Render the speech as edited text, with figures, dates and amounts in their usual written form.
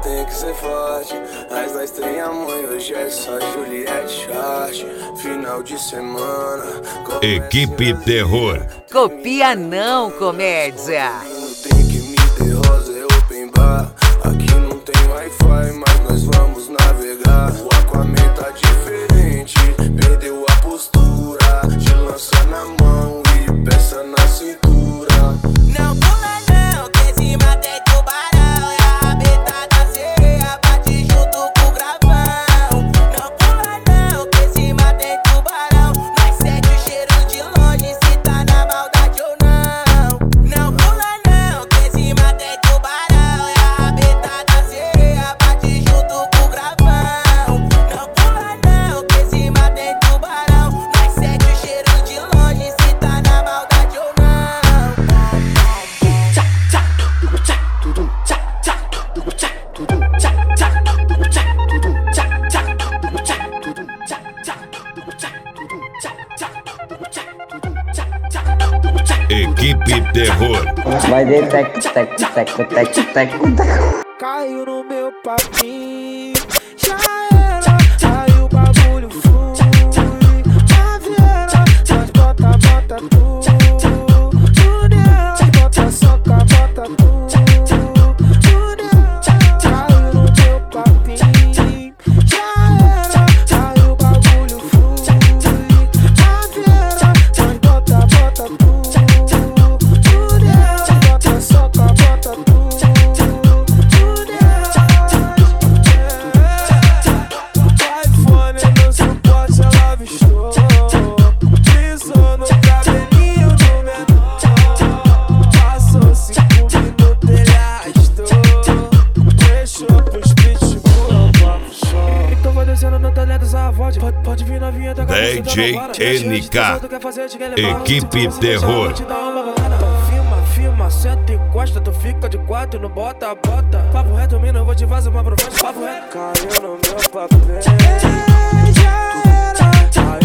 tem que ser forte. Mas nós tem amanhã, hoje é só Juliette Chart. Final de semana. Equipe Terror. Copia não, comédia. Tem que me ter rosa, é open bar. Aqui não tem Wi-Fi, mas nós vamos navegar. O Aquaman tá diferente, perdeu a postura. De lança na mão e peça na cintura. Não pula não, que em cima tem tubarão. E a rabeta da sereia bate junto com o gravão. Não pula não, que em cima tem tubarão. Nós sente o cheiro de longe se tá na maldade ou não. Não pula não, que em cima tem tubarão. E a rabeta da sereia bate junto com o gravão. Não pula não, que em cima tem tubarão. Nós sente o cheiro de longe se tá na maldade ou não. Equipe Terror. Vai de teco, teco, teco, teco, teco, teco. Caiu no meu papinho, já era, aí o bagulho flui. Caveira, nós bota tudo nela, bota soca, bota tudo nela. Caiu no meu papinho, já era, aí o bagulho flui. Caveira, nós bota tudo nela, bota soca, bota tudo. Pode vir novinha, tá DJ NK. Equipe Terror. Filma, senta e encosta, tu fica de quatro e não bota. Papo reto, mina, eu vou te fazer uma proposta. Papo reto. Caiu no meu papel, já era.